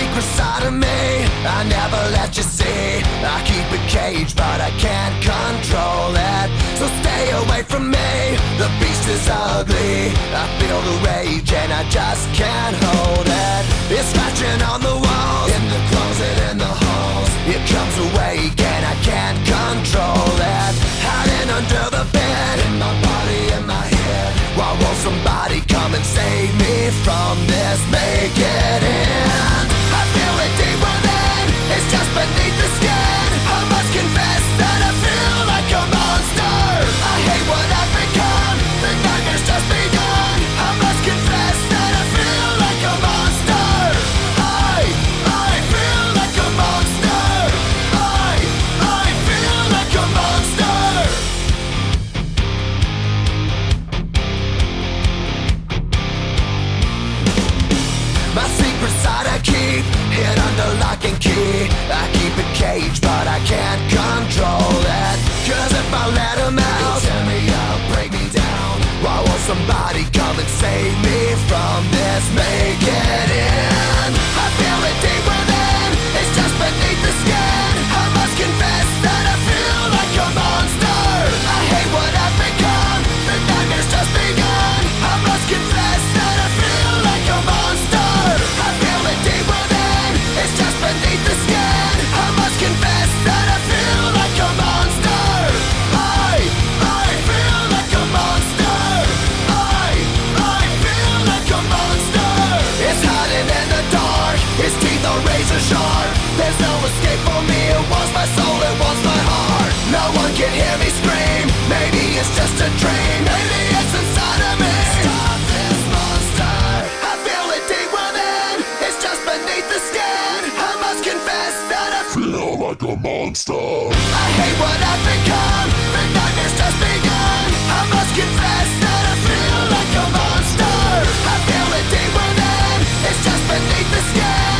secret side of me I never let you see. I keep it caged but I can't control it. So stay away from me, the beast is ugly. I feel the rage and I just can't hold it. It's scratching on the walls, in the closet, in the halls. It comes awake and I can't control it. Hiding under the bed, in my body, in my head. Why won't somebody come and save me from this? Make it end. I feel it deep within, it's just beneath the skin. I must confess that I feel like a monster. I hate what I've become, the nightmare's just begun. I must confess that I feel like a monster. I feel like a monster. I feel like a monster. My secret side I keep hid under lock and key. I keep it caged but I can't control it. Cause if I let him out, he'll tear me up, break me down. Why won't somebody come and save me from this? Make it end. I feel it deep within, it's just beneath the skin. I must confess that I feel like a monster. I hate what I've become, the nightmare's just begun. I must confess that I feel like a monster. I feel it deep within, it's just beneath the skin. I must confess that I feel like a monster. I feel like a monster. I feel like a monster. It's hiding in the dark, its teeth are razor sharp. There's no escape for me, it wants my soul, it wants my heart. No one can hear me scream, maybe it's just a dream. Maybe it's inside of me. Stop this monster. I feel it deep within, it's just beneath the skin. I must confess that I feel like a monster. I hate what I've become, the nightmare's just begun. I must confess that I feel like a monster. I feel it deep within, it's just beneath the skin.